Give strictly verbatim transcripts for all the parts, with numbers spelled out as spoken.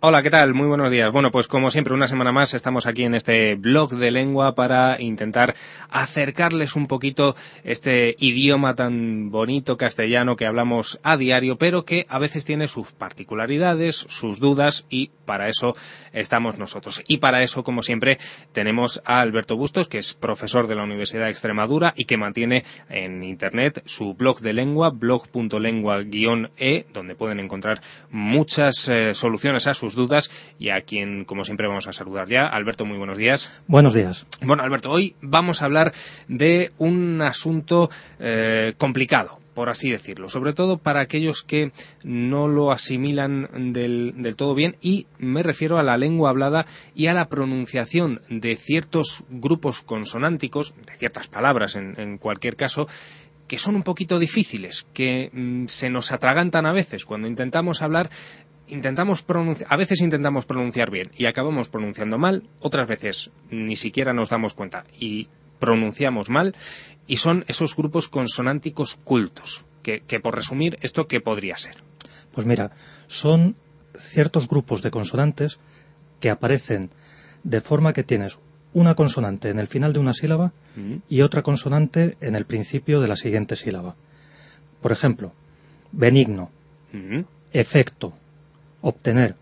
Hola, ¿qué tal? Muy buenos días. Bueno, pues como siempre, una semana más estamos aquí en este blog de lengua para intentar acercarles un poquito este idioma tan bonito castellano que hablamos a diario, pero que a veces tiene sus particularidades, sus dudas, y para eso estamos nosotros. Y para eso, como siempre, tenemos a Alberto Bustos, que es profesor de la Universidad de Extremadura y que mantiene en internet su blog de lengua, blog punto lengua guión e, donde pueden encontrar muchas eh, soluciones a sus dudas, y a quien, como siempre, vamos a saludar ya. Alberto, muy buenos días. Buenos días. Bueno, Alberto, hoy vamos a hablar de un asunto eh, complicado, por así decirlo, sobre todo para aquellos que no lo asimilan del, del todo bien, y me refiero a la lengua hablada y a la pronunciación de ciertos grupos consonánticos, de ciertas palabras en, en cualquier caso, que son un poquito difíciles, que mmm, se nos atragantan a veces cuando intentamos hablar. Intentamos pronunciar, a veces intentamos pronunciar bien y acabamos pronunciando mal, otras veces ni siquiera nos damos cuenta y pronunciamos mal, y son esos grupos consonánticos cultos, que, que por resumir, ¿esto qué podría ser? Pues mira, son ciertos grupos de consonantes que aparecen de forma que tienes una consonante en el final de una sílaba mm. y otra consonante en el principio de la siguiente sílaba. Por ejemplo, benigno, mm. efecto, obtener.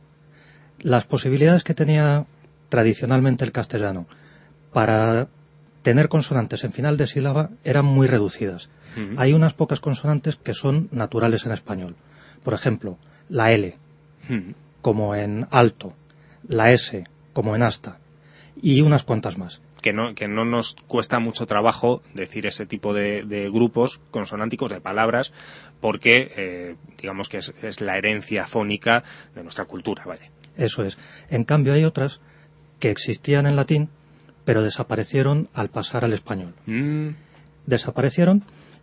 Las posibilidades que tenía tradicionalmente el castellano para tener consonantes en final de sílaba eran muy reducidas. Uh-huh. Hay unas pocas consonantes que son naturales en español. Por ejemplo, la L, uh-huh. como en alto, la S, como en asta, y unas cuantas más. Que no, que no nos cuesta mucho trabajo decir ese tipo de, de grupos consonánticos, de palabras, porque eh, digamos que es, es la herencia fónica de nuestra cultura, vaya. Eso es. En cambio hay otras que existían en latín, pero desaparecieron al pasar al español. Mm. Desaparecieron,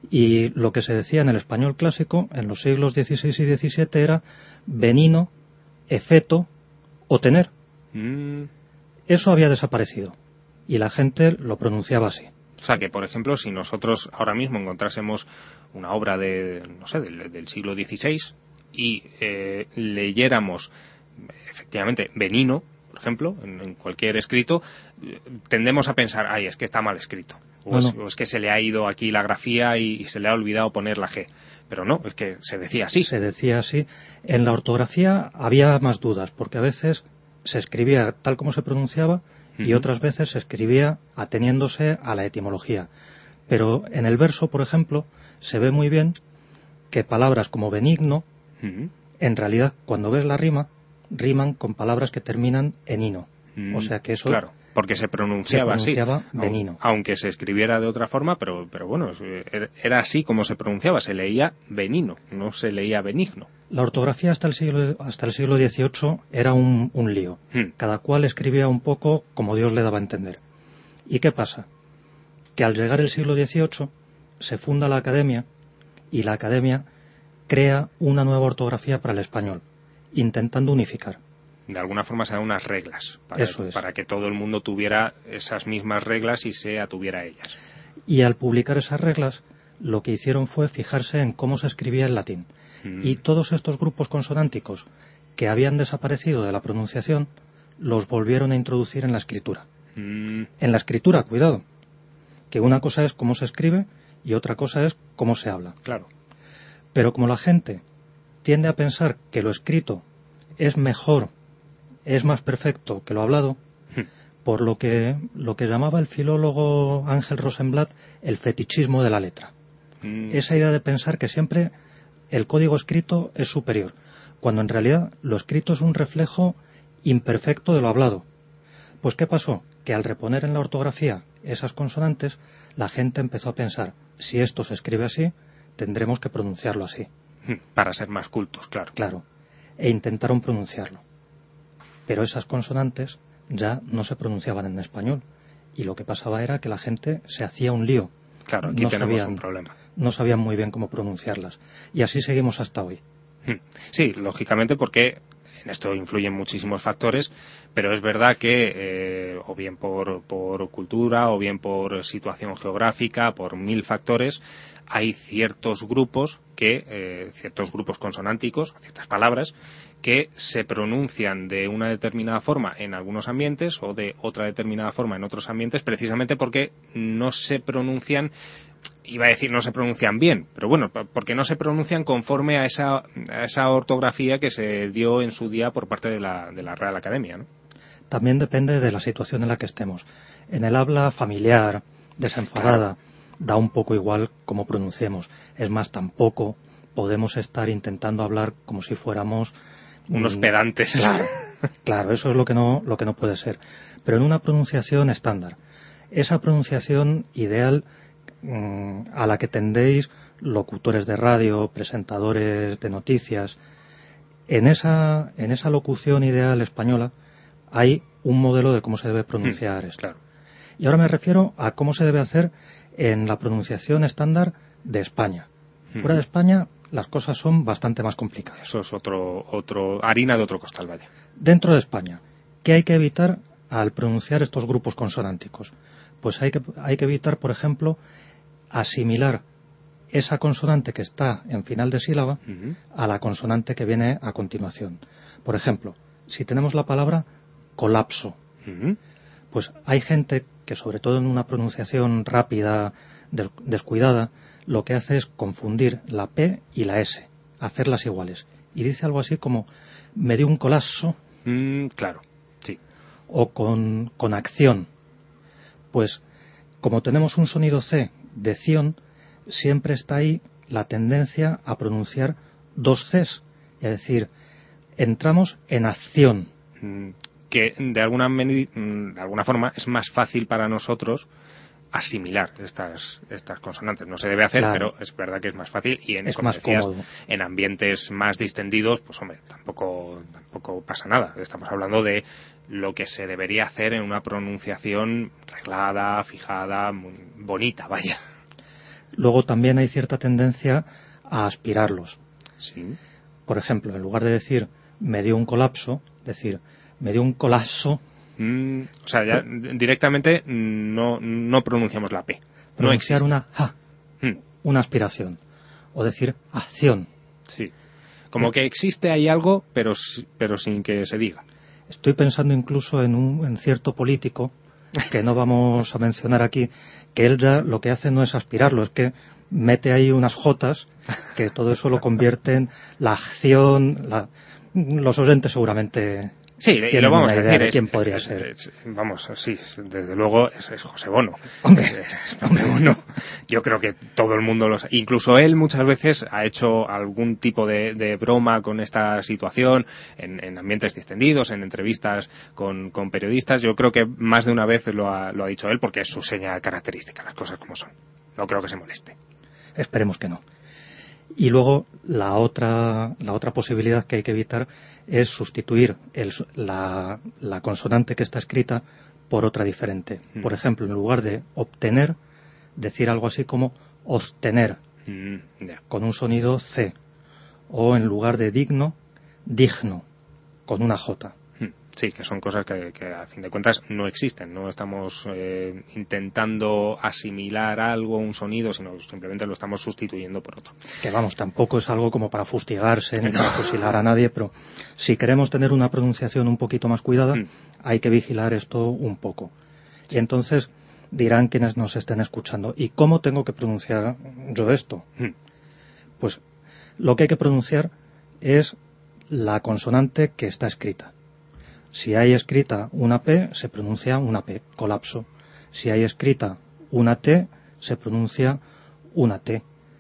y lo que se decía en el español clásico en los siglos dieciséis y diecisiete era venino, efeto o tener. Mm. Eso había desaparecido. Y la gente lo pronunciaba así. O sea que, por ejemplo, si nosotros ahora mismo encontrásemos una obra de, no sé, del, del siglo dieciséis y eh, leyéramos efectivamente venino, por ejemplo, en, en cualquier escrito, tendemos a pensar, ay, es que está mal escrito. O, no, es, no. o es que se le ha ido aquí la grafía y, y se le ha olvidado poner la G. Pero no, es que se decía así. Se decía así. En la ortografía había más dudas, porque a veces se escribía tal como se pronunciaba, y otras veces se escribía ateniéndose a la etimología. Pero en el verso, por ejemplo, se ve muy bien que palabras como benigno, uh-huh. en realidad, cuando ves la rima, riman con palabras que terminan en ino. Uh-huh. O sea que eso... Claro, porque se pronunciaba, se pronunciaba así. Benino. Aunque se escribiera de otra forma, pero, pero bueno, era así como se pronunciaba. Se leía benino, no se leía benigno. La ortografía hasta el siglo hasta el siglo dieciocho era un, un lío. Hmm. Cada cual escribía un poco como Dios le daba a entender. ¿Y qué pasa? Que al llegar el siglo dieciocho se funda la Academia, y la Academia crea una nueva ortografía para el español, intentando unificar. De alguna forma se dan unas reglas para, Eso es. para que todo el mundo tuviera esas mismas reglas y se atuviera a ellas. Y al publicar esas reglas, lo que hicieron fue fijarse en cómo se escribía el latín. Mm. Y todos estos grupos consonánticos que habían desaparecido de la pronunciación, los volvieron a introducir en la escritura. Mm. En la escritura, cuidado, que una cosa es cómo se escribe y otra cosa es cómo se habla. Claro. Pero como la gente tiende a pensar que lo escrito es mejor, es más perfecto que lo hablado, hmm. por lo que lo que llamaba el filólogo Ángel Rosenblatt el fetichismo de la letra. Mm. Esa idea de pensar que siempre el código escrito es superior, cuando en realidad lo escrito es un reflejo imperfecto de lo hablado. Pues ¿qué pasó? Que al reponer en la ortografía esas consonantes, la gente empezó a pensar, si esto se escribe así, tendremos que pronunciarlo así. Para ser más cultos, claro. Claro. E intentaron pronunciarlo. Pero esas consonantes ya no se pronunciaban en español, y lo que pasaba era que la gente se hacía un lío. Claro, aquí no tenemos sabían, un problema. No sabían muy bien cómo pronunciarlas, y así seguimos hasta hoy. Sí, lógicamente, porque En esto influyen muchísimos factores, pero es verdad que, eh, o bien por, por cultura, o bien por situación geográfica, por mil factores, hay ciertos grupos que, eh, ciertos grupos consonánticos, ciertas palabras, que se pronuncian de una determinada forma en algunos ambientes o de otra determinada forma en otros ambientes, precisamente porque no se pronuncian, iba a decir no se pronuncian bien, pero bueno, porque no se pronuncian conforme a esa, a esa ortografía que se dio en su día por parte de la, de la Real Academia, ¿no? También depende de la situación en la que estemos. En el habla familiar, desenfadada, claro, da un poco igual cómo pronunciemos. Es más, tampoco podemos estar intentando hablar como si fuéramos unos pedantes. Claro, claro, eso es lo que no, lo que no puede ser. Pero en una pronunciación estándar, esa pronunciación ideal mmm, a la que tendéis locutores de radio, presentadores de noticias, en esa, en esa locución ideal española hay un modelo de cómo se debe pronunciar mm, esto. Claro. Y ahora me refiero a cómo se debe hacer en la pronunciación estándar de España. Mm. Fuera de España las cosas son bastante más complicadas. Eso es otro, otro harina de otro costal, vaya. Dentro de España, ¿qué hay que evitar al pronunciar estos grupos consonánticos? Pues hay que, hay que evitar, por ejemplo, asimilar esa consonante que está en final de sílaba uh-huh. a la consonante que viene a continuación. Por ejemplo, si tenemos la palabra colapso, uh-huh. pues hay gente que, sobre todo en una pronunciación rápida, descuidada, lo que hace es confundir la P y la S, hacerlas iguales. Y dice algo así como, me dio un colapso. Mm, claro, sí. O con, con acción. Pues, como tenemos un sonido C de ción, siempre está ahí la tendencia a pronunciar dos Cs. Es decir, entramos en acción. Mm, que de alguna, de alguna forma es más fácil para nosotros asimilar estas estas consonantes. No se debe hacer, claro, pero es verdad que es más fácil y en, es como más decías, cómodo. En ambientes más distendidos, pues hombre, tampoco tampoco pasa nada. Estamos hablando de lo que se debería hacer en una pronunciación reglada, fijada, muy bonita, vaya. Luego también hay cierta tendencia a aspirarlos. Sí. Por ejemplo, en lugar de decir me dio un colapso, decir me dio un colapso. Mm, o sea, ya directamente no, no pronunciamos la P. Pronunciar no una ja, mm. una aspiración. O decir acción. Sí. Como que existe ahí algo, pero, pero sin que se diga. Estoy pensando incluso en un en cierto político, que no vamos a mencionar aquí, que él ya lo que hace no es aspirarlo, es que mete ahí unas jotas, que todo eso lo convierte en la acción. La, los oyentes seguramente... Sí, y lo vamos a decir. De quién es, podría es, ser. Es, vamos, sí, desde luego es, es José Bono. Hombre, es, hombre Bono. Yo creo que todo el mundo lo sabe. Incluso él muchas veces ha hecho algún tipo de, de broma con esta situación en, en ambientes distendidos, en entrevistas con, con periodistas. Yo creo que más de una vez lo ha, lo ha dicho él porque es su seña característica, las cosas como son. No creo que se moleste. Esperemos que no. Y luego la otra la otra posibilidad que hay que evitar es sustituir el, la, la consonante que está escrita por otra diferente. Mm. Por ejemplo, en lugar de obtener, decir algo así como obtener, mm, yeah. con un sonido C. O en lugar de digno, digno, con una J. Sí, que son cosas que, que a fin de cuentas no existen. No estamos eh, intentando asimilar algo, un sonido, sino simplemente lo estamos sustituyendo por otro. Que vamos, tampoco es algo como para fustigarse ni para fusilar a nadie, pero si queremos tener una pronunciación un poquito más cuidada, mm. hay que vigilar esto un poco. Y entonces dirán quienes nos estén escuchando, ¿y cómo tengo que pronunciar yo esto? Mm. Pues lo que hay que pronunciar es la consonante que está escrita. Si hay escrita una P, se pronuncia una P, colapso. Si hay escrita una T, se pronuncia una T.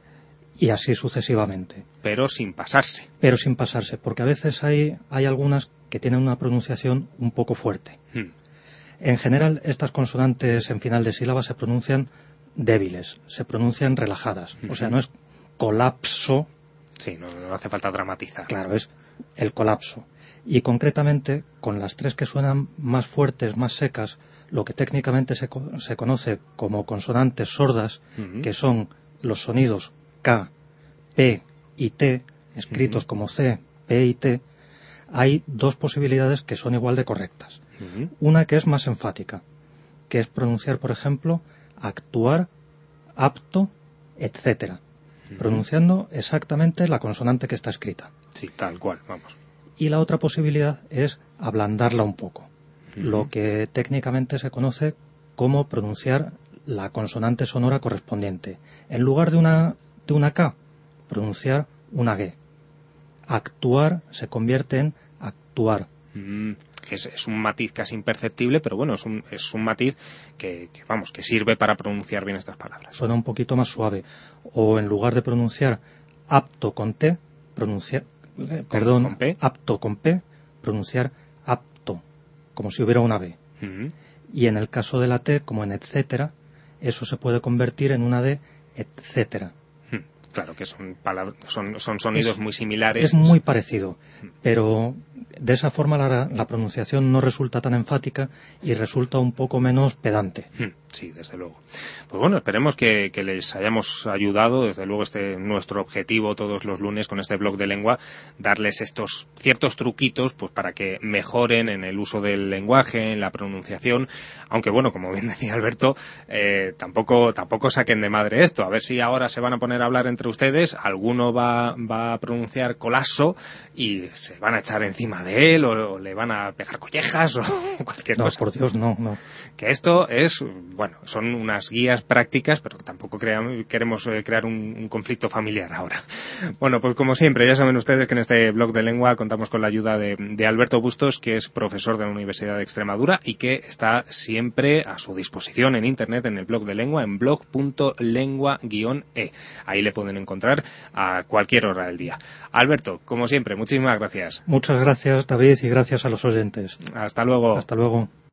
Y así sucesivamente. Pero sin pasarse. Pero sin pasarse, porque a veces hay, hay algunas que tienen una pronunciación un poco fuerte. Hmm. En general, estas consonantes en final de sílaba se pronuncian débiles, se pronuncian relajadas. Hmm. O sea, no es colapso. Sí, no, no hace falta dramatizar. Claro, es el colapso. Y concretamente, con las tres que suenan más fuertes, más secas, lo que técnicamente se, se conoce como consonantes sordas, uh-huh. que son los sonidos K, P y T, escritos uh-huh. como C, P y T, hay dos posibilidades que son igual de correctas. Uh-huh. Una que es más enfática, que es pronunciar, por ejemplo, actuar, apto, etcétera, uh-huh. pronunciando exactamente la consonante que está escrita. Sí, tal cual, vamos. Y la otra posibilidad es ablandarla un poco, uh-huh. lo que técnicamente se conoce como pronunciar la consonante sonora correspondiente. En lugar de una, de una K, pronunciar una G. Actuar se convierte en actuar. Mm, es, es un matiz casi imperceptible, pero bueno, es un, es un matiz que, que, vamos, que sirve para pronunciar bien estas palabras. Suena un poquito más suave. O en lugar de pronunciar apto con T, pronunciar, eh, ¿Con, perdón, con P? apto con P, pronunciar apto, como si hubiera una B. Mm-hmm. Y en el caso de la T, como en etcétera, eso se puede convertir en una D, etcétera. Claro que son palabras, son, son sonidos es, muy similares. Es muy parecido, pero de esa forma la, la pronunciación no resulta tan enfática y resulta un poco menos pedante. Sí, desde luego. Pues bueno, esperemos que, que les hayamos ayudado. Desde luego este es nuestro objetivo todos los lunes con este blog de lengua, darles estos ciertos truquitos pues para que mejoren en el uso del lenguaje, en la pronunciación. Aunque bueno, como bien decía Alberto, eh, tampoco tampoco saquen de madre esto. A ver si ahora se van a poner a hablar entre ustedes, alguno va, va a pronunciar colasso y se van a echar encima de él o, o le van a pegar collejas o cualquier no, cosa. No, por Dios, no, no. Que esto es, bueno, son unas guías prácticas, pero tampoco creamos, queremos eh, crear un, un conflicto familiar ahora. Bueno, pues como siempre, ya saben ustedes que en este blog de lengua contamos con la ayuda de, de Alberto Bustos, que es profesor de la Universidad de Extremadura y que está siempre a su disposición en Internet, en el blog de lengua, en blog punto lengua guión e. Ahí le pueden encontrar a cualquier hora del día. Alberto, como siempre, muchísimas gracias. Muchas gracias, David, y gracias a los oyentes. Hasta luego. Hasta luego.